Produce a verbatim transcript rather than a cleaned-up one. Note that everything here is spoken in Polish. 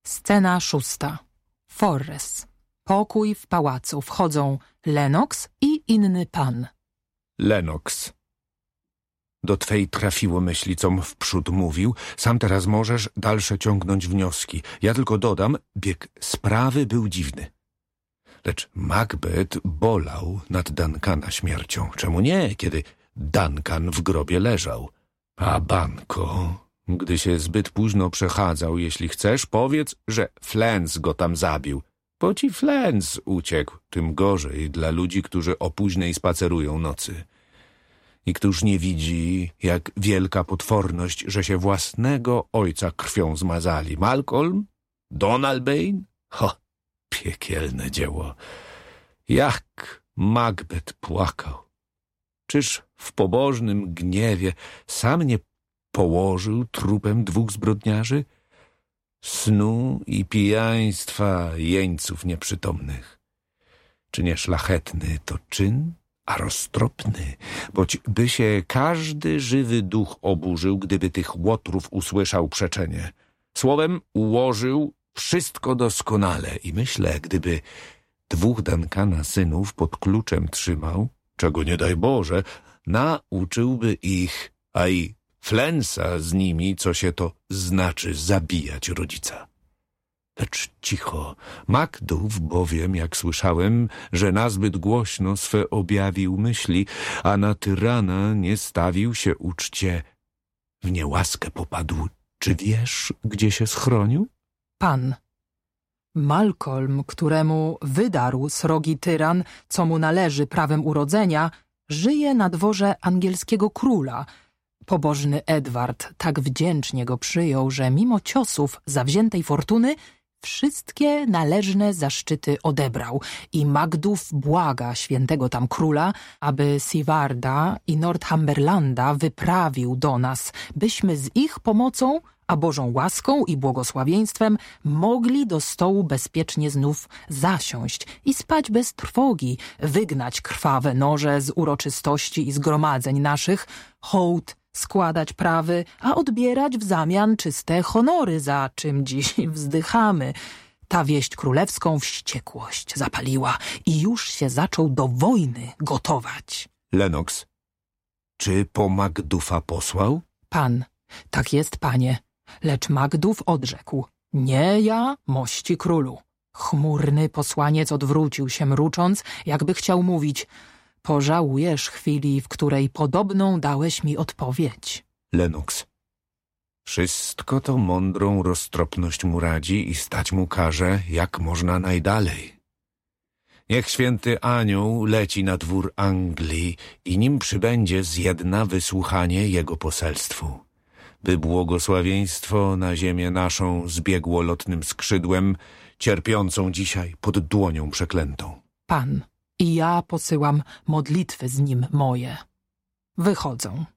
Scena szósta. Forres. Pokój w pałacu. Wchodzą Lennox i inny pan. Lennox. Do twej trafiło myśli, com wprzód mówił. Sam teraz możesz dalsze ciągnąć wnioski. Ja tylko dodam, bieg sprawy był dziwny. Lecz Macbeth bolał nad Duncana śmiercią. Czemu nie, kiedy Duncan w grobie leżał? A Banko, gdy się zbyt późno przechadzał, jeśli chcesz, powiedz, że Flens go tam zabił. Bo ci Flens uciekł, tym gorzej dla ludzi, którzy o późnej spacerują nocy. I któż nie widzi, jak wielka potworność, że się własnego ojca krwią zmazali. Malcolm? Donalbain? Ho, piekielne dzieło. Jak Macbeth płakał. Czyż w pobożnym gniewie sam nie położył trupem dwóch zbrodniarzy? Snu i pijaństwa jeńców nieprzytomnych. Czy nie szlachetny to czyn, a roztropny, boć by się każdy żywy duch oburzył, gdyby tych łotrów usłyszał przeczenie. Słowem ułożył wszystko doskonale i myślę, gdyby dwóch Duncana synów pod kluczem trzymał, czego nie daj Boże, nauczyłby ich, a i Flensa z nimi, co się to znaczy zabijać rodzica. Lecz cicho, Macduff bowiem, jak słyszałem, że nazbyt głośno swe objawił myśli, a na tyrana nie stawił się uczcie. W niełaskę popadł. Czy wiesz, gdzie się schronił? Pan. Malcolm, któremu wydarł srogi tyran, co mu należy prawem urodzenia, żyje na dworze angielskiego króla. Pobożny Edward tak wdzięcznie go przyjął, że mimo ciosów zawziętej fortuny wszystkie należne zaszczyty odebrał i Macduff błaga świętego tam króla, aby Siwarda i Northumberlanda wyprawił do nas, byśmy z ich pomocą, a Bożą łaską i błogosławieństwem mogli do stołu bezpiecznie znów zasiąść i spać bez trwogi, wygnać krwawe noże z uroczystości i zgromadzeń naszych, hołd składać prawy, a odbierać w zamian czyste honory, za czym dziś wzdychamy. Ta wieść królewską wściekłość zapaliła i już się zaczął do wojny gotować. Lennox, czy po Macduffa posłał? Pan, tak jest, panie, lecz Macduff odrzekł: nie ja, mości królu. Chmurny posłaniec odwrócił się mrucząc, jakby chciał mówić: pożałujesz chwili, w której podobną dałeś mi odpowiedź. Lennox, wszystko to mądrą roztropność mu radzi i stać mu każe, jak można najdalej. Niech święty anioł leci na dwór Anglii i nim przybędzie zjedna wysłuchanie jego poselstwu, by błogosławieństwo na ziemię naszą zbiegło lotnym skrzydłem, cierpiącą dzisiaj pod dłonią przeklętą. Pan. I ja posyłam modlitwy z nim moje. Wychodzą.